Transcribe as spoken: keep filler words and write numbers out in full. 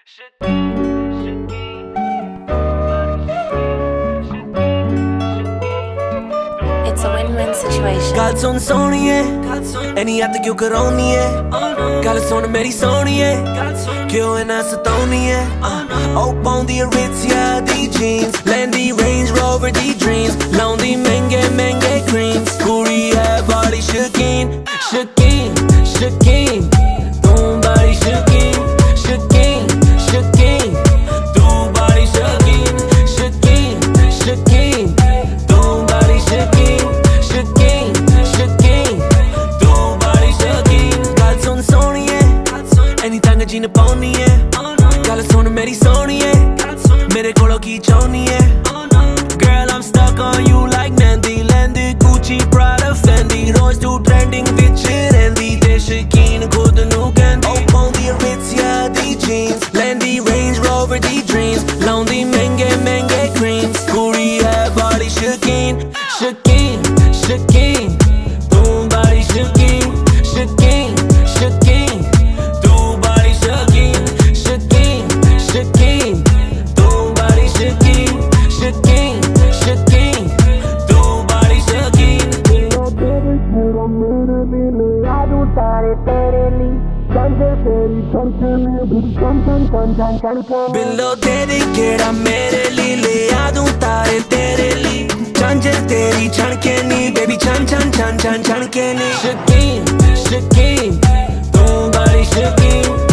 It's a win-win situation. ਗੱਲ ਸੁਣ ਸੋਹਣੀਏ ਐਨੀ ਹੱਥ ਕਿਉਂ ਕਰਾਉਣੀ ਏ ਗੱਲ ਸੁਣ ਮੇਰੀ ਸੋਹਣੀਏ ਕਿਉਂ ਇਨਾ ਸਤਾਉਣੀ ਏ ਉਹ ਪਾਉਂਦੀ ਏ ਰਿਟਜ਼ੀਆ ਦੀ jeans ਲੈਂਦੀ Range Rover ਦੀ dreams ਲਾਉਂਦੀ ਮਹਿੰਗੇ ਮਹਿੰਗੇ creams ਕੁੜੀ ਹੈ ਬੜੀ ਸ਼ੌਕੀਨ ਸ਼ੌਕੀਨ ਸ਼ੌਕੀਨ ਤੂੰ ਬੜੀ ਸ਼ੌਕੀਨ ਸ਼ੌਕੀਨ ਸ਼ੌਕੀਨ ਤੂੰ ਬੜੀ ਸ਼ੌਕੀਨ ਸ਼ੌਕੀਨ ਸ਼ੌਕੀਨ ਤੂੰ ਬੜੀ ਸ਼ੌਕੀਨ ਸ਼ੌਕੀਨ ਸ਼ੌਕੀਨ ਤੂੰ ਬੜੀ ਸ਼ੌਕੀਨ ਗੱਲ ਸੁਣ ਸੋਹਣੀਏ ਐਨੀ ਤੰਗ ਜੀਨ ਪਾਉਣੀ ਏ ਗੱਲ ਸੁਣ ਮੇਰੀ ਸੋਹਣੀਏ ਮੇਰੇ ਕੋਲੋਂ ਕੀ ਚਾਹੁੰਦੀ ਏ Girl, I'm stuck on you like Mandy Landy, Gucci, Prada, Fendi ਰੋਜ਼ ਤੂੰ trending ਵਿੱਚ ਰਹਿੰਦੀ ਤੇ ਸ਼ੌਕੀਨ ਖੁਦ ਨੂੰ ਕਹਿੰਦੀ ਉਹ ਪਾਉਂਦੀ ਏ ਰਿਟਜ਼ੀਆ ਦੀ jeans ਲੈਂਦੀ Range Rover ਦੀ dreams ਲਾਉਂਦੀ ਮਹਿੰਗੇ ਮਹਿੰਗੇ creams ਕੁੜੀ ਹੈ ਬੜੀ ਸ਼ੌਕੀਨ ਸ਼ੌਕੀਨ ਸ਼ੌਕੀਨ ਤੂੰ ਬੜੀ ਸ਼ੌਕੀਨ ਸ਼ੌਕੀਨ ਸ਼ੌਕੀਨ ਤੂੰ ਬੜੀ ਸ਼ੌਕੀਨ ਸ਼ੌਕੀਨ ਸ਼ੌਕੀਨ ਤੂੰ ਬੜੀ ਸ਼ੌਕੀਨ ਸ਼ੌਕੀਨ ਸ਼ੌਕੀਨ ਤੂੰ ਬੜੀ ਸ਼ੌਕੀਨ ਬਿੱਲੋ ਤੇਰੀ ਕਿਹੜਾ ਮੇਰੇ ਲਈ ਲਿਆ ਦੂੰ ਤਾਰੇ ਤੇਰੇ ਲਈ ਝਾਂਜਰ ਤੇਰੀ ਛਣਕੇ ਨੀ ਬੇਬੀ ਛਣ ਛਣ ਛਣ ਛਣ ਛਣਕੇ ਨੀ ਸ਼ੌਕੀਨ ਸ਼ੌਕੀਨ ਤੂੰ ਬੜੀ ਸ਼ੌਕੀਨ